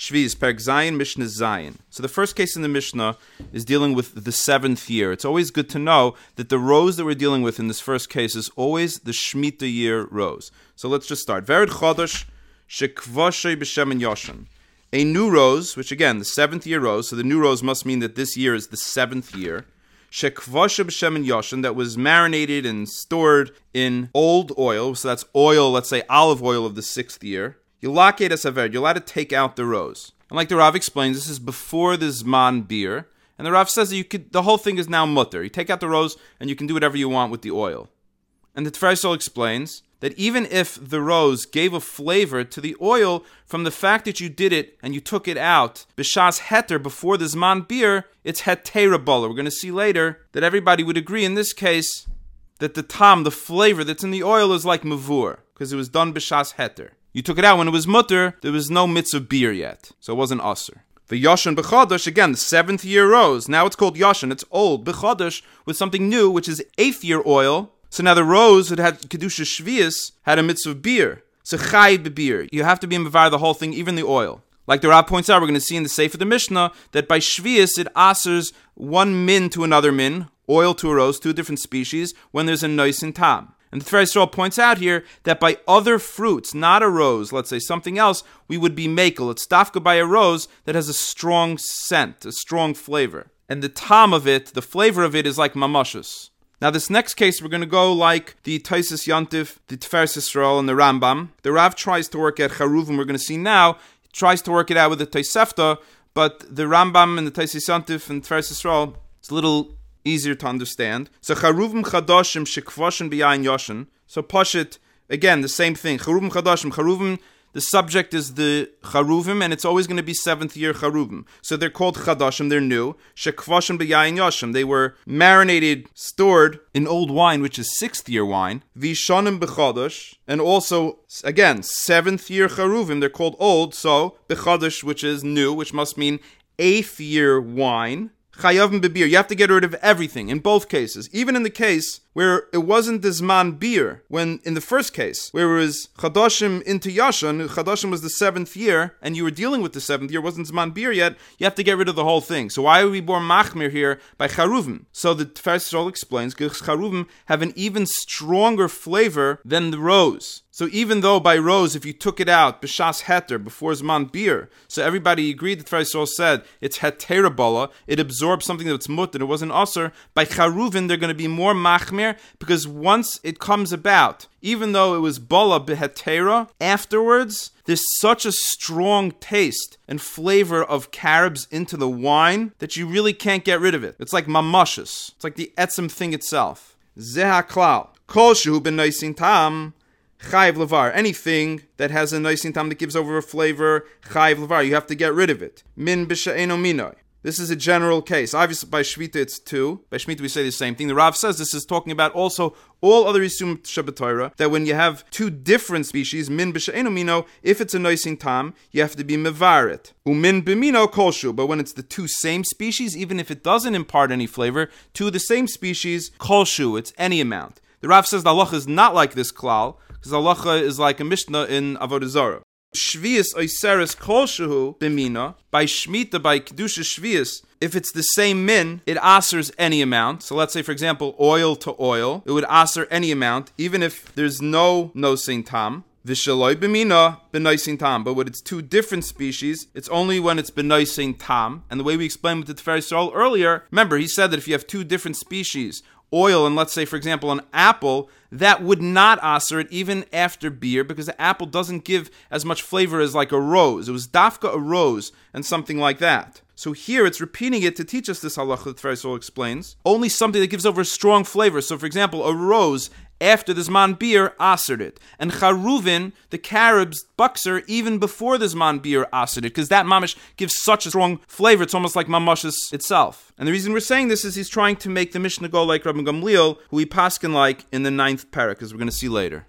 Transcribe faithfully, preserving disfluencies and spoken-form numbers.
Shvius, Perek Zayin, Mishnah Zayin. So the first case in the Mishnah is dealing with the seventh year. It's always good to know that the rows that we're dealing with in this first case is always the Shemitah year rows. So let's just start. Vered Chodesh Shekvoshay B'Shemen Yoshan. A new rose, which again, the seventh year rose, so the new rose must mean that this year is the seventh year. Shekvoshay B'Shemen Yoshan, that was marinated and stored in old oil, so that's oil, let's say olive oil of the sixth year. Yulake Saver, you're allowed to take out the rose. And like the Rav explains, this is before the Zman beer. And the Rav says that you could, the whole thing is now mutter. You take out the rose and you can do whatever you want with the oil. And the Tiferes Yisrael explains that even if the rose gave a flavor to the oil from the fact that you did it and you took it out, b'shas heter, before the Zman beer, it's hetera bala. We're going to see later that everybody would agree in this case that the tam, the flavor that's in the oil, is like mavur, because it was done b'shas heter. You took it out when it was mutter, there was no mitzvah beer yet, so it wasn't usher. The Yoshan B'Chodesh, again, the seventh year rose. Now it's called Yoshan, it's old. B'Chodesh with something new, which is eighth year oil. So now the rose that had Kedusha Shvius had a mitzvah beer. So Chai B'Beer. You have to be mevar the whole thing, even the oil. Like the Rav points out, we're going to see in the Sefer of the Mishnah, that by Shvius it asers one min to another min, oil to a rose, two different species, when there's a nois in tam. And the Tiferes Yisrael points out here that by other fruits, not a rose, let's say something else, we would be makel. It's dafka by a rose that has a strong scent, a strong flavor. And the tam of it, the flavor of it, is like mamashus. Now this next case, we're going to go like the Taisus Yantif, the Tiferes Yisrael, and the Rambam. The Rav tries to work at Charuvim, we're going to see now, he tries to work it out with the Tosefta, but the Rambam and the Taisus Yantif and Tiferes Yisrael, it's a little easier to understand. So Charuvim Chadashim Shekvoshin B'Yayin Yoshin. So Pashit, again, the same thing. Charuvim Chadashim. Charuvim, the subject is the Charuvim, and it's always going to be seventh year Charuvim. So they're called Chadashim, they're new. Shekvoshin B'Yayin Yoshin. They were marinated, stored in old wine, which is sixth year wine. Vishonim B'Chodesh. And also, again, seventh year Charuvim, they're called old. So B'Chodesh, which is new, which must mean eighth year wine. Chayavim bebir. You have to get rid of everything in both cases. Even in the case where it wasn't the Zman beer, when in the first case, where it was Chadashim into Yashan, Chadashim was the seventh year, and you were dealing with the seventh year, it wasn't Zman beer yet, you have to get rid of the whole thing. So why are we born machmir here by Charuvim? So the Tiferes Yisrael explains, because Charuvim have an even stronger flavor than the rose. So even though by rose, if you took it out, b'shas heter, before Zman beer, so everybody agreed, the Tiferes Yisrael said, it's hetera bala, it absorbs something that's mut, and it wasn't usher. By Charuvin, they're going to be more machmir, because once it comes about, even though it was bala behetera, afterwards, there's such a strong taste and flavor of carobs into the wine that you really can't get rid of it. It's like mamashus. It's like the etzem thing itself. Zeh klal. Kol shehu ben noisin tam. Chayiv levar, anything that has a noisin tam that gives over a flavor, chayiv levar, you have to get rid of it. Min b'sha'eno minoi. This is a general case. Obviously, by Shvita it's two. By Shemitah we say the same thing. The Rav says this is talking about also all other Yisum Shabbat Torah, that when you have two different species, min b'sha'eno mino, if it's a noisin tam, you have to be mevaret. Umin b'mino kolshu. But when it's the two same species, even if it doesn't impart any flavor, to the same species, kolshu, it's any amount. The Rav says the halacha is not like this klal, because halacha is like a Mishnah in Avodah Zarah. Shvius oiseres kolshu b'mina, by Shemitah, by Kedusha Shvius, if it's the same min, it asers any amount. So let's say, for example, oil to oil, it would aser any amount, even if there's no nosein tam. Vishaloi b'mina b'nosein tam. But when it's two different species, it's only when it's b'nosein tam. And the way we explained with the Tiferes Yisrael earlier, remember, he said that if you have two different species, oil and let's say, for example, an apple, that would not aser it even after beer, because the apple doesn't give as much flavor as like a rose. It was dafka a rose and something like that. So here it's repeating it to teach us this halacha that Tiferes Yisrael explains. Only something that gives over a strong flavor. So for example, a rose after the Zman beer asered it. And Charuvin, the carobs, buxer, even before the Zman beer asered it, because that mamash gives such a strong flavor, it's almost like mamash's itself. And the reason we're saying this is he's trying to make the Mishnah go like Rabbi Gamliel, who he paskin like in the ninth parak, as we're going to see later.